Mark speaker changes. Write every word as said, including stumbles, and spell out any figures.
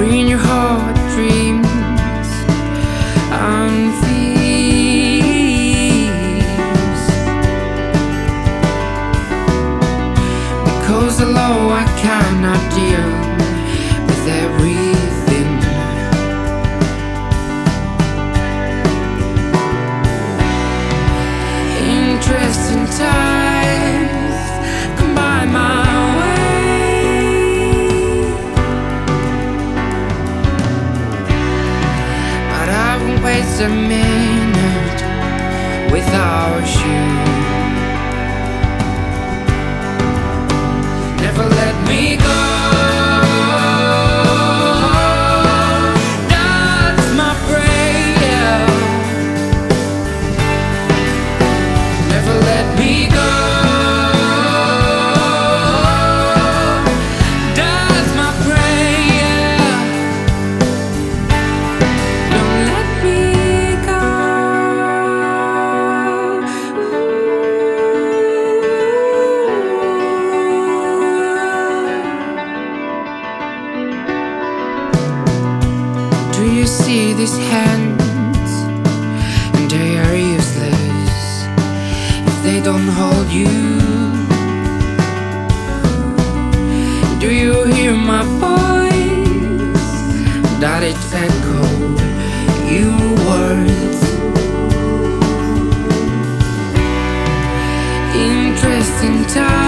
Speaker 1: bring your heart dreams and fears. Because although I cannot deal with everything, interesting times come by my way, but I won't waste a minute without you. Never let me go. That's my prayer. Never let me go. That's my prayer. Don't let me go. Do you see these hands? And they are useless if they don't hold you. Do you hear my voice? That it echo your words. Interesting time.